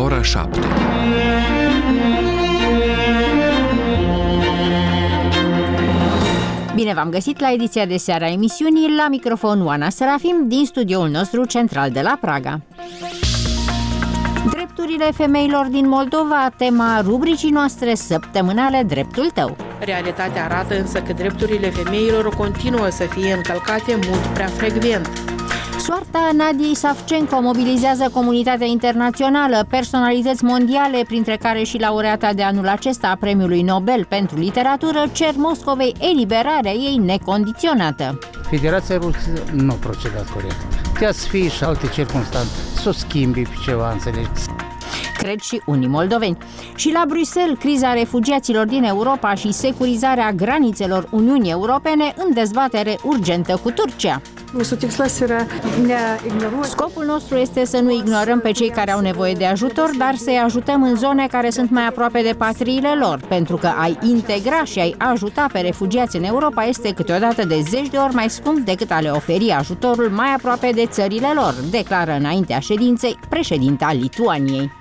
ora 7. Bine v-am găsit la ediția de seară a emisiunii, la microfon Oana Serafim din studioul nostru central de la Praga. Drepturile femeilor din Moldova, tema rubricii noastre săptămânale Dreptul tău. Realitatea arată însă că drepturile femeilor continuă să fie încălcate mult prea frecvent. Soarta Nadiei Savchenko mobilizează comunitatea internațională, personalități mondiale, printre care și laureata de anul acesta a Premiului Nobel pentru Literatură, cer Moscovei eliberarea ei necondiționată. Federația Rusă nu a procedat corect. Putea să fie și alte circunstanțe, să o schimbi pe ceva, înțelegi? Cred și unii moldoveni. Și la Bruxelles, criza refugiaților din Europa și securizarea granițelor Uniunii Europene în dezbatere urgentă cu Turcia. Scopul nostru este să nu ignorăm pe cei care au nevoie de ajutor, dar să-i ajutăm în zone care sunt mai aproape de patriile lor, pentru că ai integra și ai ajuta pe refugiați în Europa este câteodată de 10 de ori mai scump decât a le oferi ajutorul mai aproape de țările lor, declară înaintea ședinței președinta Lituaniei.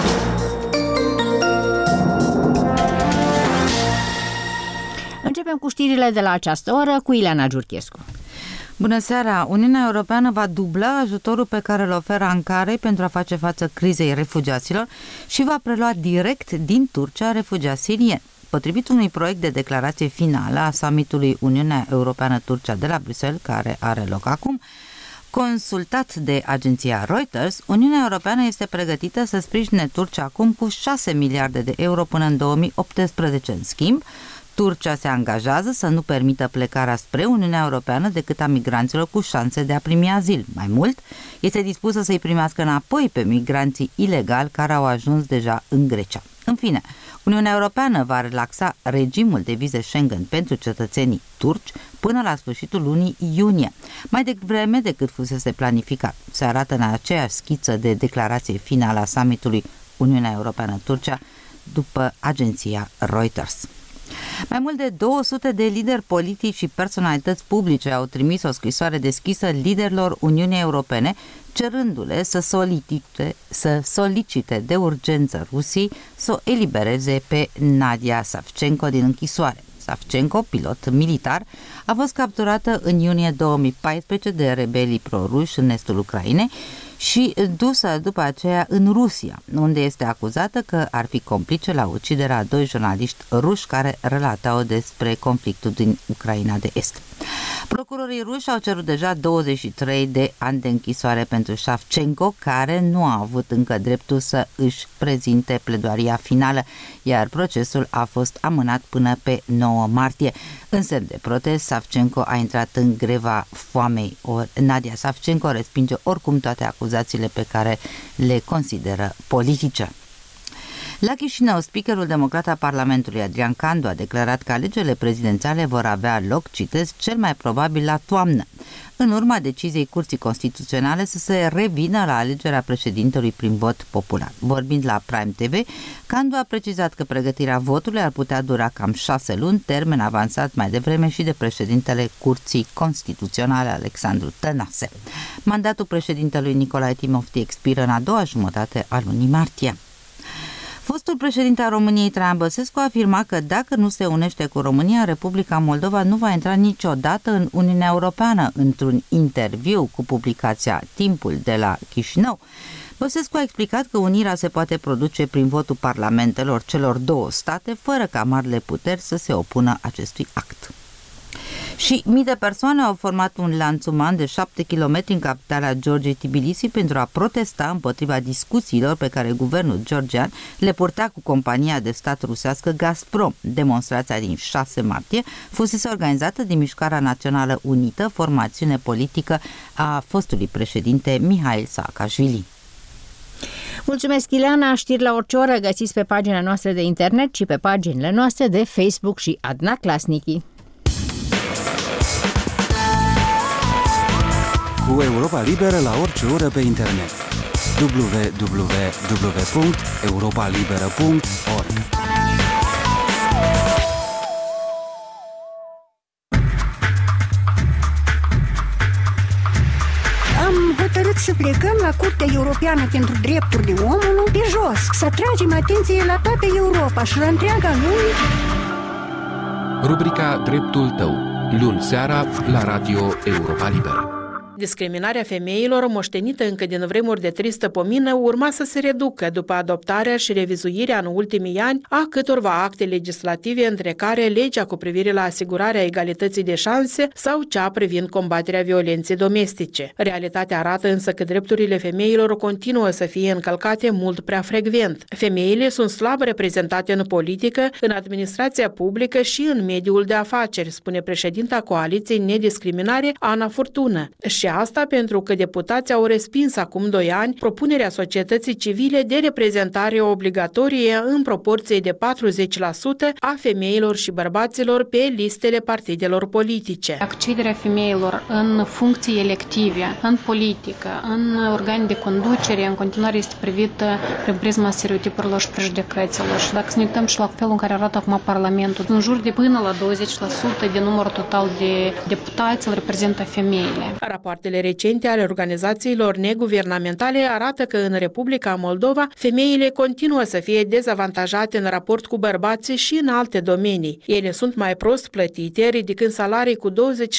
Începem cu știrile de la această oră cu Ileana Giurchescu. Bună seara! Uniunea Europeană va dubla ajutorul pe care îl oferă Ankarei pentru a face față crizei refugiaților și va prelua direct din Turcia refugiați sirieni. Potrivit unui proiect de declarație finală a summitului Uniunea Europeană-Turcia de la Bruxelles, care are loc acum, consultat de agenția Reuters, Uniunea Europeană este pregătită să sprijine Turcia acum cu 6 miliarde de euro până în 2018. În schimb, Turcia se angajează să nu permită plecarea spre Uniunea Europeană decât a migranților cu șanse de a primi azil. Mai mult, este dispusă să-i primească înapoi pe migranții ilegali care au ajuns deja în Grecia. În fine, Uniunea Europeană va relaxa regimul de vize Schengen pentru cetățenii turci până la sfârșitul lunii iunie, mai devreme decât fusese planificat. Se arată în aceeași schiță de declarație finală a summitului Uniunea Europeană-Turcia după agenția Reuters. Mai mult de 200 de lideri politici și personalități publice au trimis o scrisoare deschisă liderilor Uniunii Europene, cerându-le să solicite de urgență Rusiei să o elibereze pe Nadia Savchenko din închisoare. Savchenko, pilot militar, a fost capturată în iunie 2014 de rebelii pro-ruși în estul Ucrainei și dusă după aceea în Rusia, unde este acuzată că ar fi complice la uciderea a 2 jurnaliști ruși care relatau despre conflictul din Ucraina de Est. Procurorii ruși au cerut deja 23 de ani de închisoare pentru Savchenko, care nu a avut încă dreptul să își prezinte pledoaria finală, iar procesul a fost amânat până pe 9 martie. În semn de protest, Savchenko a intrat în greva foamei. Nadia Savchenko respinge oricum toate acuzațiile pe care le consideră politice. La Chișinău, speakerul democrat al Parlamentului, Adrian Candu, a declarat că alegerile prezidențiale vor avea loc, citez, cel mai probabil la toamnă, în urma deciziei Curții Constituționale să se revină la alegerea președintelui prin vot popular. Vorbind la Prime TV, Candu a precizat că pregătirea votului ar putea dura cam 6 luni, termen avansat mai devreme și de președintele Curții Constituționale, Alexandru Tănase. Mandatul președintelui Nicolae Timofti expiră în a doua jumătate a lunii martie. Fostul președinte al României, Traian Băsescu, a afirmat că dacă nu se unește cu România, Republica Moldova nu va intra niciodată în Uniunea Europeană. Într-un interviu cu publicația Timpul de la Chișinău, Băsescu a explicat că unirea se poate produce prin votul parlamentelor celor două state, fără ca marile puteri să se opună acestui act. Și mii de persoane au format un lanț uman de 7 km în capitala Georgiei, Tbilisi, pentru a protesta împotriva discuțiilor pe care guvernul georgian le purta cu compania de stat rusească Gazprom. Demonstrația din 6 martie fusese organizată de Mișcarea Națională Unită, formațiune politică a fostului președinte Mihail Saakashvili. Mulțumesc, Ileana. Știri la orice oră găsiți pe pagina noastră de internet și pe paginile noastre de Facebook și Adna Klasnici. Cu Europa Liberă la orice oră pe internet. www.europalibera.org. Am hotărât să plecăm la Curtea Europeană pentru Drepturile Omului pe jos, să atragem atenție la toată Europa și la întreaga lume. Rubrica Dreptul tău, luni seara la Radio Europa Liberă. Discriminarea femeilor, moștenită încă din vremuri de tristă pomină, urma să se reducă după adoptarea și revizuirea în ultimii ani a câtorva acte legislative, între care legea cu privire la asigurarea egalității de șanse sau cea privind combaterea violenței domestice. Realitatea arată însă că drepturile femeilor continuă să fie încălcate mult prea frecvent. Femeile sunt slab reprezentate în politică, în administrația publică și în mediul de afaceri, spune președinta Coaliției Nediscriminare, Ana Furtună. Și asta pentru că deputații au respins acum 2 ani propunerea societății civile de reprezentare obligatorie în proporție de 40% a femeilor și bărbaților pe listele partidelor politice. Accederea femeilor în funcții elective, în politică, în organe de conducere, în continuare este privită prin prisma stereotipurilor și prejudecăților. Și dacă să ne uităm și la felul în care arată acum Parlamentul, în jur de până la 20% din numărul total de deputați îl reprezintă femeile. Rapoartele recente ale organizațiilor neguvernamentale arată că în Republica Moldova femeile continuă să fie dezavantajate în raport cu bărbații și în alte domenii. Ele sunt mai prost plătite, ridicând salarii cu 23%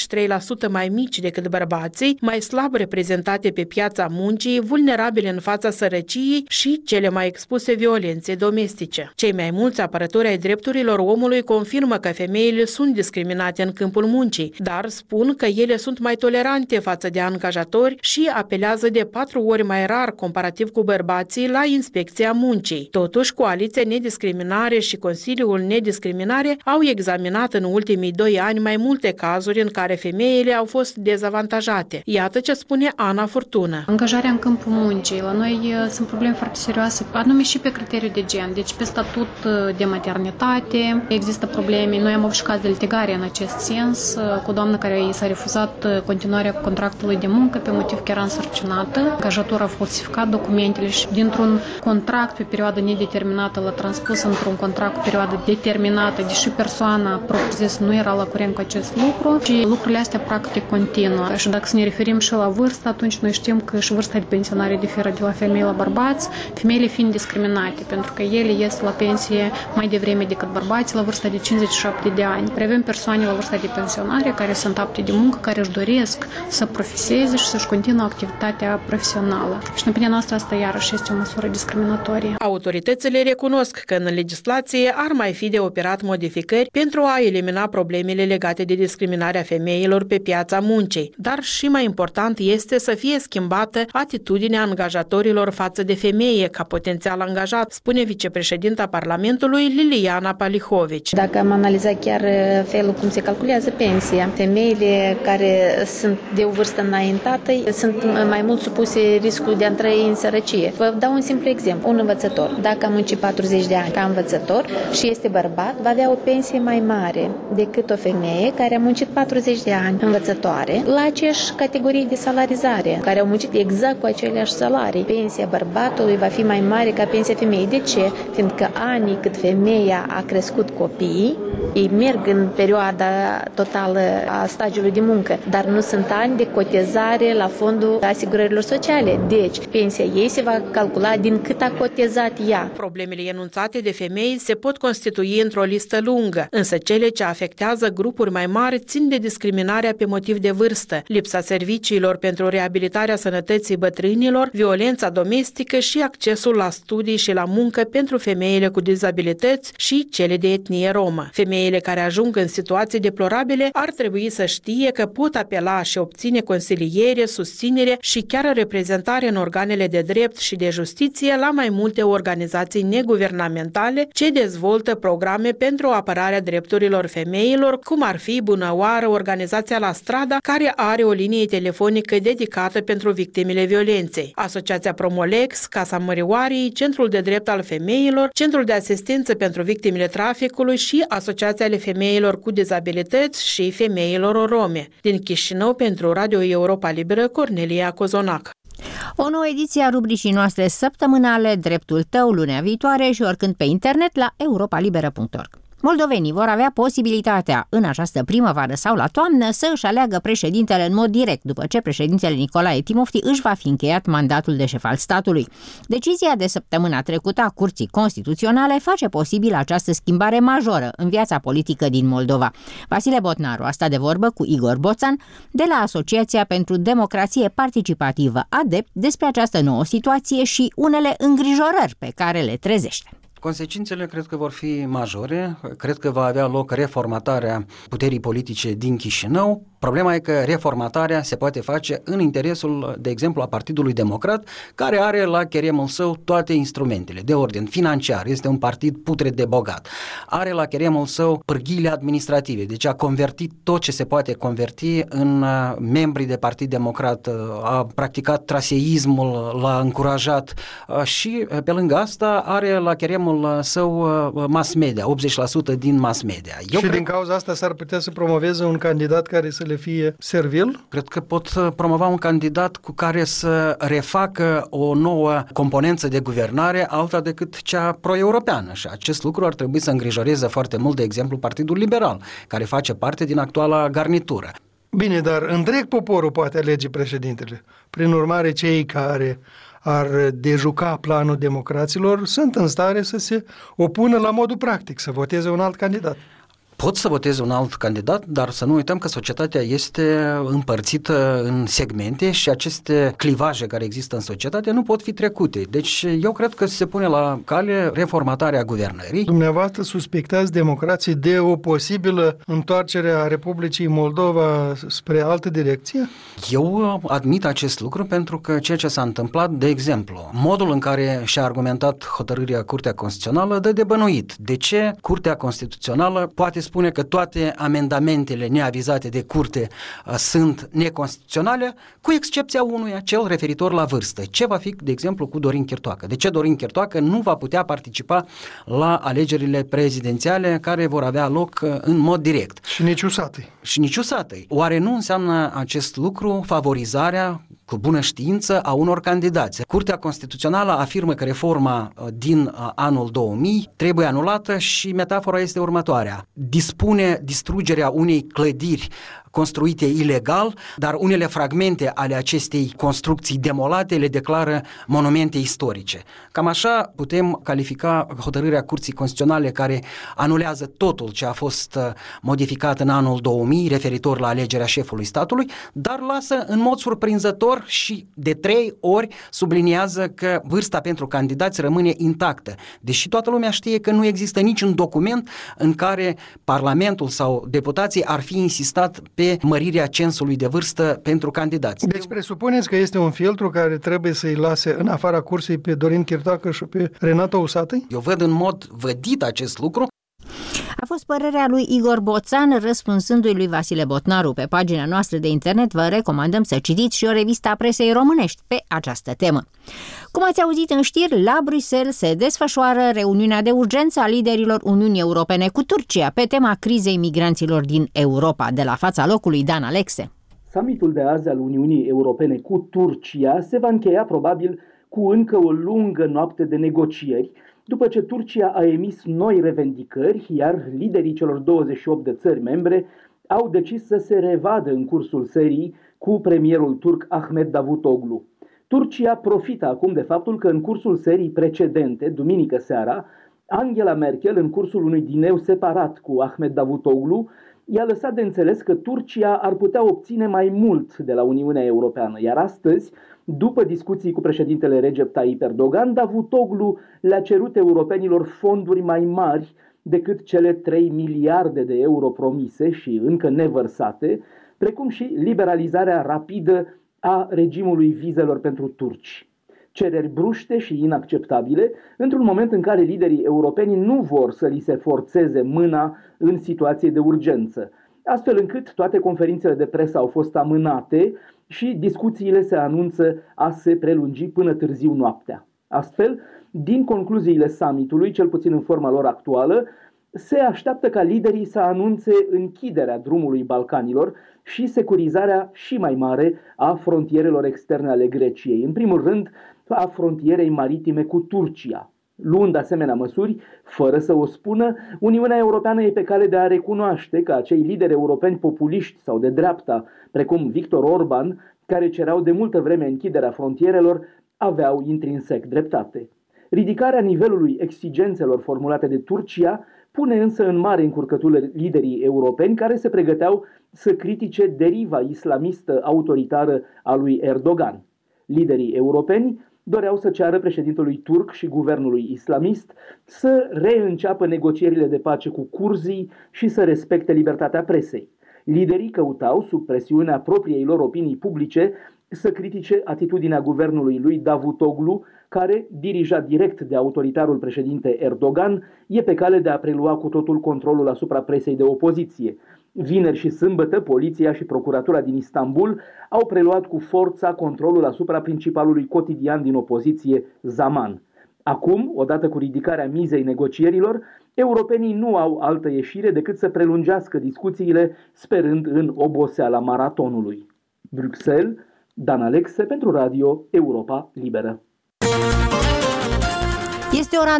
mai mici decât bărbații, mai slab reprezentate pe piața muncii, vulnerabile în fața sărăciei și cele mai expuse violenței domestice. Cei mai mulți apărători ai drepturilor omului confirmă că femeile sunt discriminate în câmpul muncii, dar spun că ele sunt mai tolerante față de angajatori și apelează de 4 ori mai rar comparativ cu bărbații la inspecția muncii. Totuși, Coaliția Nediscriminare și Consiliul Nediscriminare au examinat în ultimii 2 ani mai multe cazuri în care femeile au fost dezavantajate. Iată ce spune Ana Furtună. Angajarea în câmpul muncii. La noi sunt probleme foarte serioase, anume și pe criteriu de gen, deci pe statut de maternitate. Există probleme. Noi am avut și caz de litigare în acest sens, cu o doamnă care i s-a refuzat continuarea contractului de muncă pe motiv că era însărcinată. Angajatorul a falsificat documentele și dintr-un contract pe perioadă nedeterminată l-a transpus într-un contract cu perioadă determinată, deși persoana propriu-zis nu era la curent cu acest lucru și lucrurile astea practic continuă. Și dacă să ne referim și la vârstă, atunci noi știm că și vârsta de pensionare diferă de la femei la bărbați, femeile fiind discriminate, pentru că ele ies la pensie mai devreme decât bărbații la vârsta de 57 de ani. Avem persoane la vârsta de pensionare care sunt apte de muncă, care își doresc să profeseze și să-și continuă activitatea profesională. Și în opinia noastră asta iarăși este o măsură discriminatorie. Autoritățile recunosc că în legislație ar mai fi de operat modificări pentru a elimina problemele legate de discriminarea femeilor pe piața muncii, dar și mai important este să fie schimbată atitudinea angajatorilor față de femeie ca potențial angajat, spune vicepreședinta Parlamentului Liliana Palihovici. Dacă am analizat chiar felul cum se calculează pensia, femeile care sunt de o vârstă înaintată sunt mai mult supuse riscul de a trăi în sărăcie. Vă dau un simplu exemplu. Un învățător, dacă a muncit 40 de ani ca învățător și este bărbat, va avea o pensie mai mare decât o femeie care a muncit 40 de ani învățătoare la aceeași categorie de salarizare, care au muncit exact cu aceleași salarii. Pensia bărbatului va fi mai mare ca pensia femeii. De ce? Fiindcă anii cât femeia a crescut copiii, ei merg în perioada totală a stagiului de muncă, dar nu sunt ani de cotizare la fondul asigurărilor sociale. Deci, pensia ei se va calcula din cât a cotizat ea. Problemele enunțate de femei se pot constitui într-o listă lungă, însă cele ce afectează grupuri mai mari țin de discriminarea pe motiv de vârstă, lipsa serviciilor pentru reabilitarea sănătății bătrânilor, violența domestică și accesul la studii și la muncă pentru femeile cu dizabilități și cele de etnie romă. Femeile care ajung în situații deplorabile ar trebui să știe că pot apela și obține consiliere, susținere și chiar reprezentare în organele de drept și de justiție la mai multe organizații neguvernamentale ce dezvoltă programe pentru apărarea drepturilor femeilor, cum ar fi bunăoară Organizația La Strada, care are o linie telefonică dedicată pentru victimele violenței, Asociația Promolex, Casa Mărioarei, Centrul de Drept al Femeilor, Centrul de Asistență pentru Victimele Traficului și Asociația ale Femeilor cu Dizabilități și Femeilor Rome. Din Chișinău, pentru Radio Europa Liberă, Cornelia Cozonac. O nouă ediție a rubricii noastre săptămânale Dreptul tău lunea viitoare și oricând pe internet la europalibera.org. Moldovenii vor avea posibilitatea în această primăvară sau la toamnă să își aleagă președintele în mod direct, după ce președintele Nicolae Timofti își va fi încheiat mandatul de șef al statului. Decizia de săptămâna trecută a Curții Constituționale face posibil această schimbare majoră în viața politică din Moldova. Vasile Botnaru a stat de vorbă cu Igor Boțan de la Asociația pentru Democrație Participativă ADEP despre această nouă situație și unele îngrijorări pe care le trezește. Consecințele cred că vor fi majore, cred că va avea loc reformatarea puterii politice din Chișinău. Problema e că reformatarea se poate face în interesul, de exemplu, a Partidului Democrat, care are la cheremul său toate instrumentele de ordin financiar, este un partid putred de bogat, are la cheremul său pârghiile administrative, deci a convertit tot ce se poate converti în membri de Partid Democrat, a practicat traseismul, l-a încurajat și pe lângă asta are la cheremul său mass media, 80% din mass media. Din cauza asta s-ar putea să promoveze un candidat care să le fie servil? Cred că pot promova un candidat cu care să refacă o nouă componență de guvernare, alta decât cea pro-europeană. Și acest lucru ar trebui să îngrijoreze foarte mult, de exemplu, Partidul Liberal, care face parte din actuala garnitură. Bine, dar întreg poporul poate alege președintele. Prin urmare, cei care ar dejuca planul democraților sunt în stare să se opună la modul practic, să voteze un alt candidat. Pot să voteze un alt candidat, dar să nu uităm că societatea este împărțită în segmente și aceste clivaje care există în societate nu pot fi trecute. Deci eu cred că se pune la cale reformatarea guvernării. Dumneavoastră suspectați democrații de o posibilă întoarcere a Republicii Moldova spre altă direcție? Eu admit acest lucru pentru că ceea ce s-a întâmplat, de exemplu, modul în care și-a argumentat hotărârea Curtea Constituțională dă de bănuit. De ce Curtea Constituțională poate spune că toate amendamentele neavizate de curte sunt neconstituționale, cu excepția unuia, cel referitor la vârstă. Ce va fi, de exemplu, cu Dorin Chirtoacă? De ce Dorin Chirtoacă nu va putea participa la alegerile prezidențiale care vor avea loc în mod direct? Și nici USAT-ii. Și nici USAT-ii. Oare nu înseamnă acest lucru favorizarea cu bună știință a unor candidați? Curtea Constituțională afirmă că reforma din anul 2000 trebuie anulată și metafora este următoarea. Dispune distrugerea unei clădiri construite ilegal, dar unele fragmente ale acestei construcții demolate le declară monumente istorice. Cam așa putem califica hotărârea Curții Constituționale care anulează totul ce a fost modificat în anul 2000 referitor la alegerea șefului statului, dar lasă în mod surprinzător și de 3 ori subliniază că vârsta pentru candidați rămâne intactă, deși toată lumea știe că nu există niciun document în care Parlamentul sau deputații ar fi insistat pe mărirea censului de vârstă pentru candidați. Deci presupuneți că este un filtru care trebuie să-i lase în afara cursei pe Dorin Chirtoacă și pe Renato Usatăi? Eu văd în mod vădit acest lucru. A fost părerea lui Igor Boțan, răspunsându-i lui Vasile Botnaru. Pe pagina noastră de internet vă recomandăm să citiți și o revistă a presei românești pe această temă. Cum ați auzit în știri, la Bruxelles se desfășoară reuniunea de urgență a liderilor Uniunii Europene cu Turcia pe tema crizei migranților din Europa. De la fața locului, Dan Alexe. Summitul de azi al Uniunii Europene cu Turcia se va încheia probabil cu încă o lungă noapte de negocieri, după ce Turcia a emis noi revendicări, iar liderii celor 28 de țări membre au decis să se revadă în cursul serii cu premierul turc Ahmet Davutoglu. Turcia profită acum de faptul că în cursul serii precedente, duminică seara, Angela Merkel, în cursul unui dineu separat cu Ahmet Davutoglu, i-a lăsat de înțeles că Turcia ar putea obține mai mult de la Uniunea Europeană, iar astăzi, după discuții cu președintele Recep Tayyip Erdogan, Davutoglu le-a cerut europenilor fonduri mai mari decât cele 3 miliarde de euro promise și încă nevărsate, precum și liberalizarea rapidă a regimului vizelor pentru turci. Cereri bruște și inacceptabile, într-un moment în care liderii europeni nu vor să li se forțeze mâna în situație de urgență, astfel încât toate conferințele de presă au fost amânate și discuțiile se anunță a se prelungi până târziu noaptea. Astfel, din concluziile summitului, cel puțin în forma lor actuală, se așteaptă ca liderii să anunțe închiderea drumului Balcanilor și securizarea și mai mare a frontierelor externe ale Greciei, în primul rând a frontierei maritime cu Turcia. Luând asemenea măsuri, fără să o spună, Uniunea Europeană e pe cale de a recunoaște că acei lideri europeni populiști sau de dreapta, precum Viktor Orban, care cereau de multă vreme închiderea frontierelor, aveau intrinsec dreptate. Ridicarea nivelului exigențelor formulate de Turcia pune însă în mare încurcătură liderii europeni care se pregăteau să critique deriva islamistă autoritară a lui Erdogan. Liderii europeni doreau să ceară președintelui turc și guvernului islamist să reînceapă negocierile de pace cu curzii și să respecte libertatea presei. Liderii căutau, sub presiunea propriei lor opinii publice, să critique atitudinea guvernului lui Davutoglu, care, dirijat direct de autoritarul președinte Erdogan, e pe cale de a prelua cu totul controlul asupra presei de opoziție. Vineri și sâmbătă, poliția și procuratura din Istanbul au preluat cu forța controlul asupra principalului cotidian din opoziție, Zaman. Acum, odată cu ridicarea mizei negocierilor, europenii nu au altă ieșire decât să prelungească discuțiile, sperând în oboseala maratonului. Bruxelles, Dan Alexe pentru Radio Europa Liberă. Este ora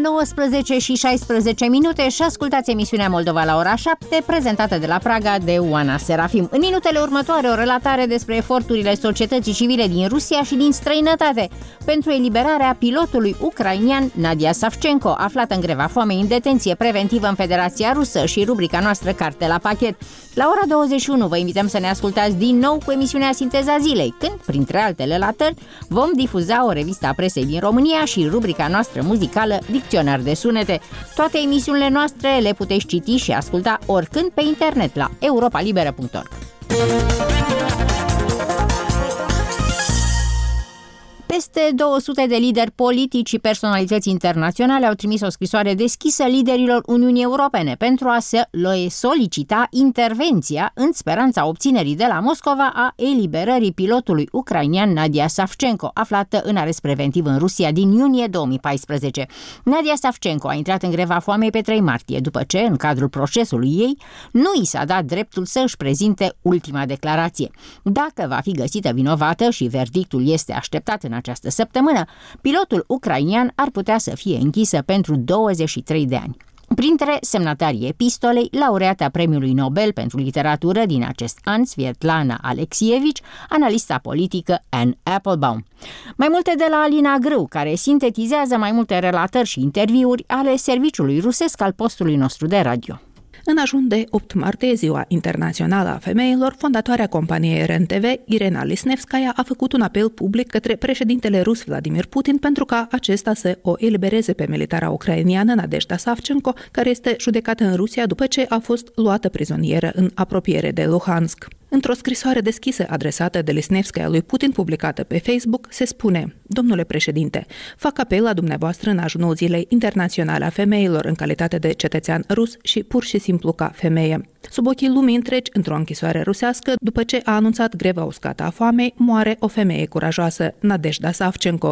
19:16 și ascultați emisiunea Moldova la ora 7, prezentată de la Praga de Oana Serafim. În minutele următoare, o relatare despre eforturile societății civile din Rusia și din străinătate pentru eliberarea pilotului ucrainian Nadia Savchenko, aflată în greva foamei în detenție preventivă în Federația Rusă, și rubrica noastră Carte la pachet. La ora 21 vă invităm să ne ascultați din nou cu emisiunea Sinteza Zilei, când, printre alte relatări, vom difuza o revistă a presei din România și rubrica noastră muzicală Dicționar de sunete. Toate emisiunile noastre le puteți citi și asculta oricând pe internet la europalibera.org. Peste 200 de lideri politici și personalități internaționale au trimis o scrisoare deschisă liderilor Uniunii Europene pentru a se solicita intervenția în speranța obținerii de la Moscova a eliberării pilotului ucrainian Nadia Savchenko, aflată în arest preventiv în Rusia din iunie 2014. Nadia Savchenko a intrat în greva foamei pe 3 martie, după ce, în cadrul procesului ei, nu i s-a dat dreptul să își prezinte ultima declarație. Dacă va fi găsită vinovată și verdictul este așteptat în această săptămână, pilotul ucrainian ar putea să fie închisă pentru 23 de ani. Printre semnatarii epistolei, laureata Premiului Nobel pentru literatură din acest an, Svetlana Alexievich, analista politică Anne Applebaum. Mai multe de la Alina Grâu, care sintetizează mai multe relatări și interviuri ale serviciului rusesc al postului nostru de radio. În ajun de 8 martie, Ziua Internațională a Femeilor, fondatoarea companiei REN-TV, Irena Lisnevskaya, a făcut un apel public către președintele rus Vladimir Putin pentru ca acesta să o elibereze pe militara ucrainiană Nadezhda Savchenko, care este judecată în Rusia după ce a fost luată prizonieră în apropiere de Luhansk. Într-o scrisoare deschisă adresată de Lisnevskaya lui Putin, publicată pe Facebook, se spune: Domnule președinte, fac apel la dumneavoastră în ajunul Zilei Internaționale a Femeilor în calitate de cetățean rus și pur și simplu ca femeie. Sub ochii lumii întregi, într-o închisoare rusească, după ce a anunțat greva uscată a foamei, moare o femeie curajoasă, Nadezhda Savchenko.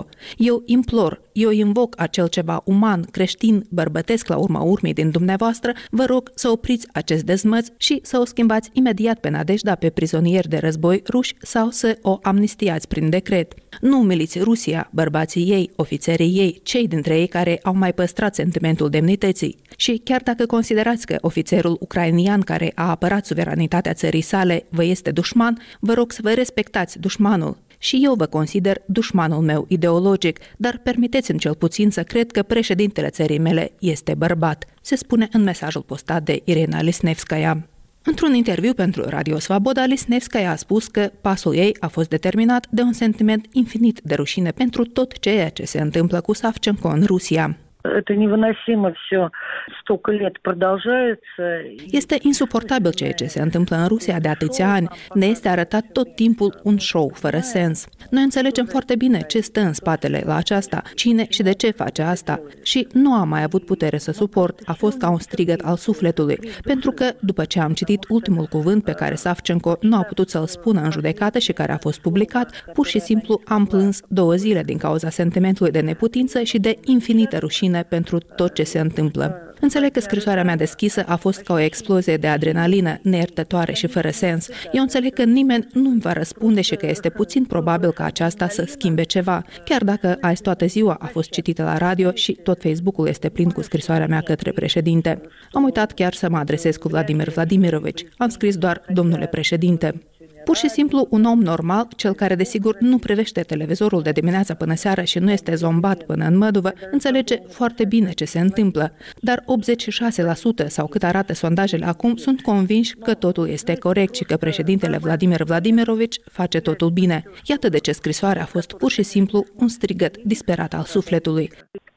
Eu invoc acel ceva uman, creștin, bărbătesc la urma urmei din dumneavoastră, vă rog să opriți acest dezmăț și să o schimbați imediat pe Nadezhda pe prizonieri de război ruși sau să o amnistiați prin decret. Nu umiliți Rusia, bărbații ei, ofițerii ei, cei dintre ei care au mai păstrat sentimentul demnității. Și chiar dacă considerați că ofițerul ucrainian care a apărat suveranitatea țării sale vă este dușman, vă rog să vă respectați dușmanul. Și eu vă consider dușmanul meu ideologic, dar permiteți-mi cel puțin să cred că președintele țării mele este bărbat, se spune în mesajul postat de Irena Lisnevskaya. Într-un interviu pentru Radio Svaboda, Lisnevskaya a spus că pasul ei a fost determinat de un sentiment infinit de rușine pentru tot ceea ce se întâmplă cu Savchenko în Rusia. Este insuportabil ceea ce se întâmplă în Rusia de atâția ani. Ne este arătat tot timpul un show fără sens. Noi înțelegem foarte bine ce stă în spatele la aceasta, cine și de ce face asta. Și nu am mai avut putere să suport. A fost ca un strigăt al sufletului. Pentru că, după ce am citit ultimul cuvânt pe care Savchenko nu a putut să-l spună în judecată și care a fost publicat, pur și simplu am plâns 2 zile din cauza sentimentului de neputință și de infinită rușine pentru tot ce se întâmplă. Înțeleg că scrisoarea mea deschisă a fost ca o explozie de adrenalină, neiertătoare și fără sens. Eu înțeleg că nimeni nu îmi va răspunde și că este puțin probabil ca aceasta să schimbe ceva, chiar dacă azi toată ziua a fost citită la radio și tot Facebook-ul este plin cu scrisoarea mea către președinte. Am uitat chiar să mă adresez cu Vladimir Vladimirovici. Am scris doar domnule președinte. Pur și simplu un om normal, cel care desigur nu privește televizorul de dimineața până seara și nu este zombat până în măduvă, înțelege foarte bine ce se întâmplă. Dar 86% sau cât arată sondajele acum sunt convinși că totul este corect și că președintele Vladimir Vladimirovici face totul bine. Iată de ce scrisoarea a fost pur și simplu un strigăt disperat al sufletului.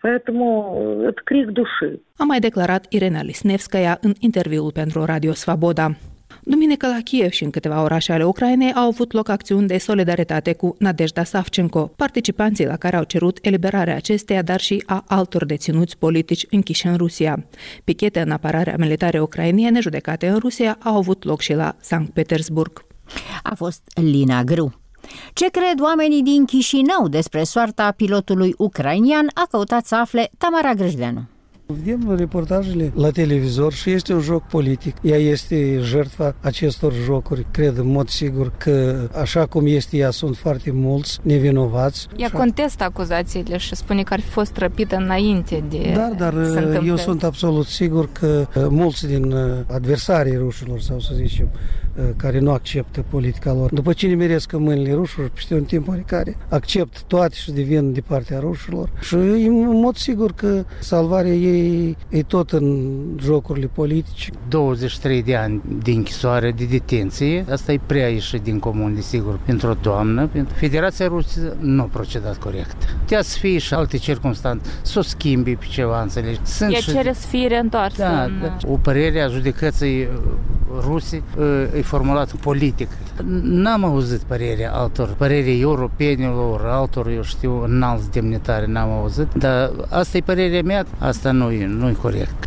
A mai declarat Irena Lisnevskaya în interviul pentru Radio Svaboda. Duminică la Kiev și în câteva orașe ale Ucrainei au avut loc acțiuni de solidaritate cu Nadejda Savchenko, participanții la care au cerut eliberarea acesteia, dar și a altor deținuți politici închiși în Rusia. Pichete în apărarea militare ucrainiene judecate în Rusia au avut loc și la Sankt Petersburg. A fost Lina Gru. Ce cred oamenii din Chișinău despre soarta pilotului ucrainian a căutat să afle Tamara Grăjdeanu. Vedem reportajele la televizor și este un joc politic. Ea este jertfa acestor jocuri. Cred în mod sigur că așa cum este ea sunt foarte mulți nevinovați. Ea contestă acuzațiile și spune că ar fi fost răpită înainte de dar eu sunt absolut sigur că mulți din adversarii rușilor, sau să zicem, care nu acceptă politica lor, după ce nimeresc în mâinile rușilor, peste un timp oricare, accept toate și devin de partea rușilor. Și în mod sigur că salvarea ei e tot în jocurile politice. 23 de ani de închisoare, de detenție, asta e prea ieșit din comun, desigur, pentru o doamnă. Federația Rusă nu a procedat corect. Putea să fie și alte circunstanțe, să o schimbi pe ceva, înțelegi. Ea cere să fie reîntoarsă. Da, o părere a judecății ruse e formulată politic. N-am auzit părerea altor, părerea europenilor, altor, eu știu, înalți demnitari, n-am auzit, dar asta e părerea mea, asta nu-i corect.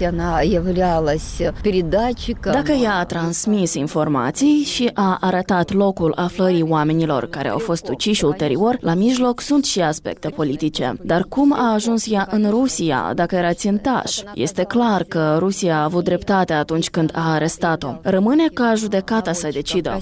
Dacă ea a transmis informații și a arătat locul aflării oamenilor care au fost uciși ulterior, la mijloc sunt și aspecte politice. Dar cum a ajuns ea în Rusia, dacă era țintaș? Este clar că Rusia a avut dreptate atunci când a arestat-o. Rămâne ca judecata să decidă.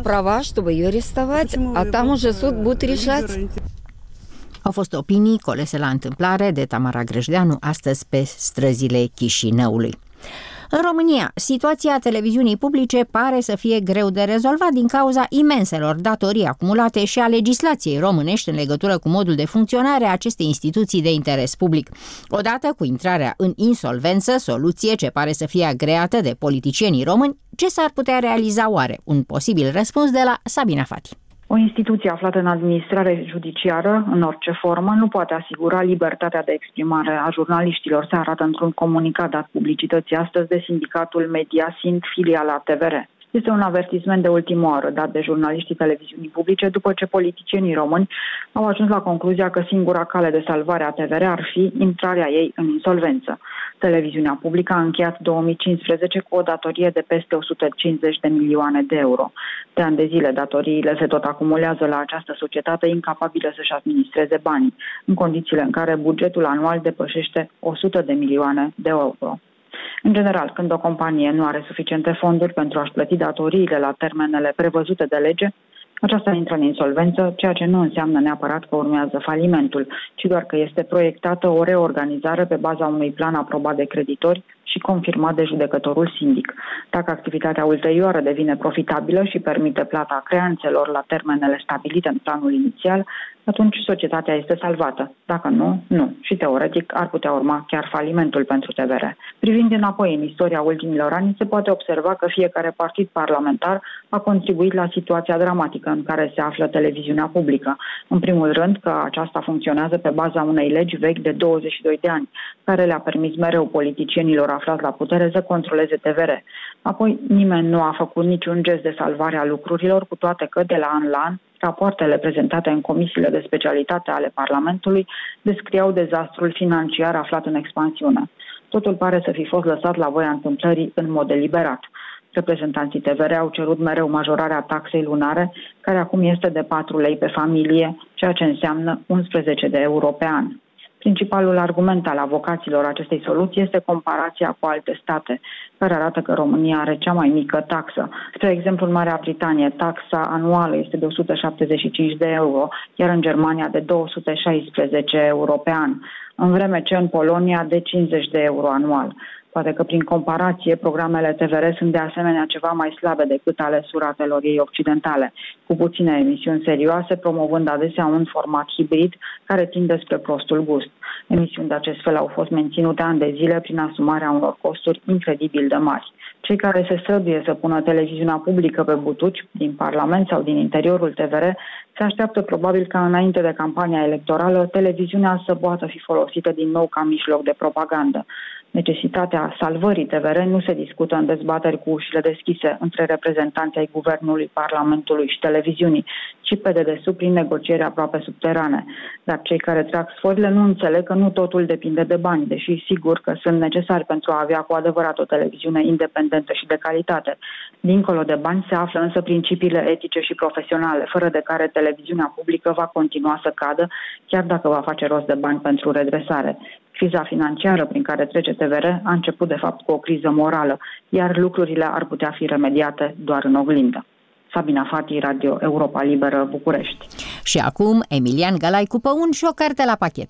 Au fost opinii colese la întâmplare de Tamara Grăjdeanu astăzi pe străzile Chișinăului. În România, situația televiziunii publice pare să fie greu de rezolvat din cauza imenselor datorii acumulate și a legislației românești în legătură cu modul de funcționare a acestei instituții de interes public. Odată cu intrarea în insolvență, soluție ce pare să fie agreată de politicienii români, ce s-ar putea realiza oare? Un posibil răspuns de la Sabina Fati. O instituție aflată în administrare judiciară, în orice formă, nu poate asigura libertatea de exprimare a jurnaliștilor, se arată într-un comunicat dat publicității astăzi de sindicatul Mediasind, filiala TVR. Este un avertisment de ultimă oră dat de jurnaliștii televiziunii publice după ce politicienii români au ajuns la concluzia că singura cale de salvare a TVR ar fi intrarea ei în insolvență. Televiziunea publică a încheiat 2015 cu o datorie de peste 150 de milioane de euro. De ani de zile datoriile se tot acumulează la această societate incapabilă să-și administreze banii, în condițiile în care bugetul anual depășește 100 de milioane de euro. În general, când o companie nu are suficiente fonduri pentru a-și plăti datoriile la termenele prevăzute de lege, aceasta intră în insolvență, ceea ce nu înseamnă neapărat că urmează falimentul, ci doar că este proiectată o reorganizare pe baza unui plan aprobat de creditori și confirmat de judecătorul sindic. Dacă activitatea ulterioară devine profitabilă și permite plata creanțelor la termenele stabilite în planul inițial, atunci societatea este salvată. Dacă nu, nu. Și teoretic ar putea urma chiar falimentul pentru TVR. Privind înapoi în istoria ultimilor ani, se poate observa că fiecare partid parlamentar a contribuit la situația dramatică în care se află televiziunea publică. În primul rând că aceasta funcționează pe baza unei legi vechi de 22 de ani, care le-a permis mereu politicienilor aflați la putere să controleze TVR. Apoi nimeni nu a făcut niciun gest de salvare a lucrurilor, cu toate că de la an la an rapoartele prezentate în comisiile de specialitate ale Parlamentului descriau dezastrul financiar aflat în expansiune. Totul pare să fi fost lăsat la voia întâmplării în mod deliberat. Reprezentanții TVR au cerut mereu majorarea taxei lunare, care acum este de 4 lei pe familie, ceea ce înseamnă 11 de euro pe an. Principalul argument al avocaților acestei soluții este comparația cu alte state, care arată că România are cea mai mică taxă. Spre exemplu, în Marea Britanie, taxa anuală este de 175 de euro, iar în Germania de 216 euro pe an, în vreme ce în Polonia de 50 de euro anual. Poate că prin comparație, programele TVR sunt de asemenea ceva mai slabe decât ale suratelor ei occidentale, cu puține emisiuni serioase, promovând adesea un format hibrid care tinde spre prostul gust. Emisiuni de acest fel au fost menținute ani de zile prin asumarea unor costuri incredibil de mari. Cei care se străduie să pună televiziunea publică pe butuci, din Parlament sau din interiorul TVR, se așteaptă probabil ca înainte de campania electorală, televiziunea să poată fi folosită din nou ca mijloc de propagandă. Necesitatea salvării TVR nu se discută în dezbateri cu ușile deschise între reprezentanții ai Guvernului, Parlamentului și televiziunii, ci pe dedesubt prin negocieri aproape subterane. Dar cei care trag sforile nu înțeleg că nu totul depinde de bani, deși sigur că sunt necesari pentru a avea cu adevărat o televiziune independentă și de calitate. Dincolo de bani se află însă principiile etice și profesionale, fără de care televiziunea publică va continua să cadă, chiar dacă va face rost de bani pentru redresare. Criza financiară prin care trece TVR a început de fapt cu o criză morală, iar lucrurile ar putea fi remediate doar în oglindă. Sabina Fati, Radio Europa Liberă, București. Și acum Emilian Galai cu păun și o carte la pachet.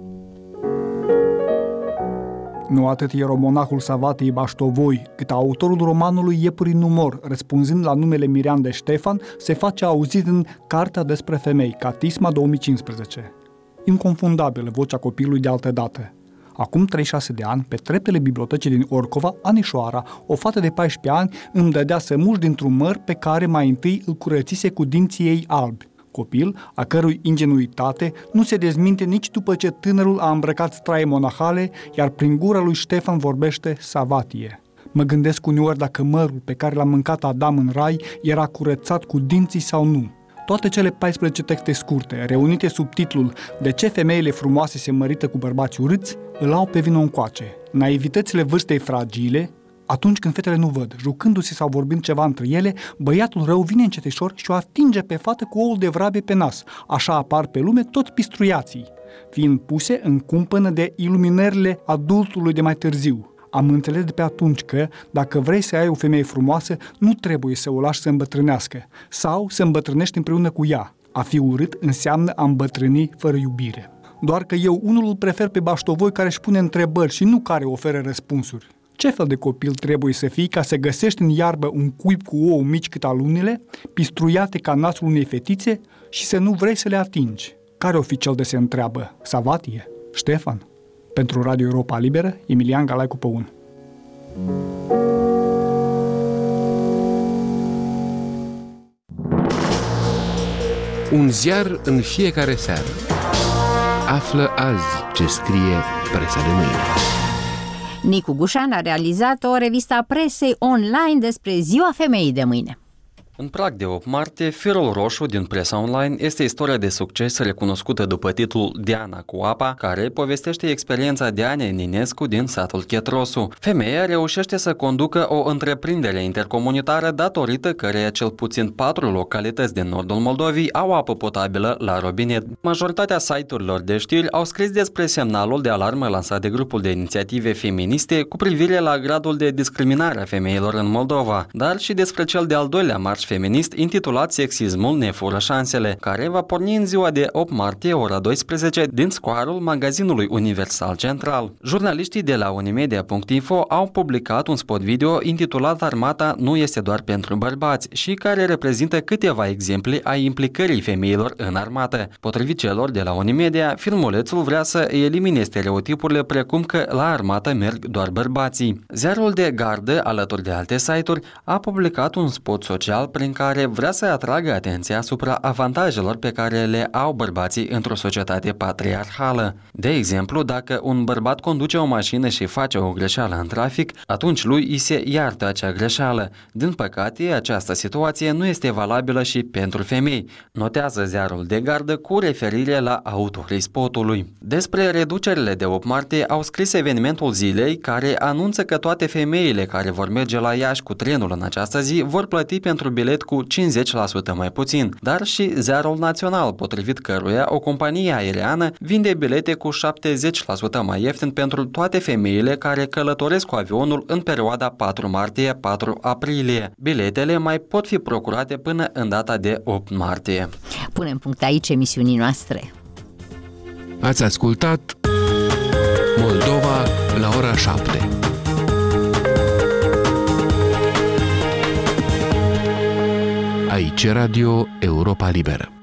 Nu atât ieromonahul Savatiei Baștovoi, cât autorul romanului Iepuri nu mor, răspunzând la numele Mirian de Ștefan, se face auzit în Cartea despre femei, Catisma 2015. Inconfundabilă vocea copilului de altădată. Acum 36 de ani, pe treptele bibliotecii din Orcova, Anișoara, o fată de 14 ani, îmi dădea sămuși dintr-un măr pe care mai întâi îl curățise cu dinții ei albi. Copil, a cărui ingenuitate nu se dezminte nici după ce tânărul a îmbrăcat straie monahale, iar prin gura lui Ștefan vorbește Savatie. Mă gândesc uneori dacă mărul pe care l-a mâncat Adam în rai era curățat cu dinții sau nu. Toate cele 14 texte scurte, reunite sub titlul De ce femeile frumoase se mărită cu bărbați urâți, îl au pe vino încoace. Naivitățile vârstei fragile, atunci când fetele nu văd, jucându-se sau vorbind ceva între ele, băiatul rău vine încetășor și o atinge pe fată cu oul de vrabe pe nas. Așa apar pe lume toți pistruiații, fiind puse în cumpănă de iluminările adultului de mai târziu. Am înțeles de pe atunci că, dacă vrei să ai o femeie frumoasă, nu trebuie să o lași să îmbătrânească sau să îmbătrânești împreună cu ea. A fi urât înseamnă a îmbătrâni fără iubire. Doar că eu unul îl prefer pe Baștovoi care își pune întrebări și nu care oferă răspunsuri. Ce fel de copil trebuie să fii ca să găsești în iarbă un cuib cu ouă mici cât alunele, pistruiate ca nasul unei fetițe și să nu vrei să le atingi? Care o fi cel de se întreabă? Savatie? Ștefan? Pentru Radio Europa Liberă, Emilian Galai cu păun. Un ziar în fiecare seară. Află azi ce scrie presa de mâine. Nicu Gușan a realizat o revistă a presei online despre Ziua Femeii de mâine. În prag de 8 martie, firul roșu din presa online este istoria de succes recunoscută după titlul Diana cu apa, care povestește experiența Dianei Ninescu din satul Chetrosu. Femeia reușește să conducă o întreprindere intercomunitară datorită căreia cel puțin 4 localități din nordul Moldovei au apă potabilă la robinet. Majoritatea site-urilor de știri au scris despre semnalul de alarmă lansat de grupul de inițiative feministe cu privire la gradul de discriminare a femeilor în Moldova, dar și despre cel de-al doilea marș feminist intitulat Sexismul ne fură șansele, care va porni în ziua de 8 martie, ora 12, din scoarul magazinului Universal Central. Jurnaliștii de la Unimedia.info au publicat un spot video intitulat Armata nu este doar pentru bărbați și care reprezintă câteva exemple a implicării femeilor în armată. Potrivit celor de la Unimedia, filmulețul vrea să elimine stereotipurile precum că la armată merg doar bărbații. Ziarul de gardă, alături de alte site-uri, a publicat un spot social prin care vrea să atragă atenția asupra avantajelor pe care le au bărbații într-o societate patriarhală. De exemplu, dacă un bărbat conduce o mașină și face o greșeală în trafic, atunci lui îi se iartă acea greșeală. Din păcate, această situație nu este valabilă și pentru femei, notează ziarul de gardă cu referire la autorii spotului. Despre reducerile de 8 martie au scris evenimentul zilei, care anunță că toate femeile care vor merge la Iași cu trenul în această zi vor plăti pentru bilet cu 50% mai puțin, dar și Ziarul Național, potrivit căruia o companie aeriană vinde bilete cu 70% mai ieftin pentru toate femeile care călătoresc cu avionul în perioada 4 martie-4 aprilie. Biletele mai pot fi procurate până în data de 8 martie. Punem punct aici emisiunii noastre. Ați ascultat Moldova la ora 7. Aici Radio Europa Liberă.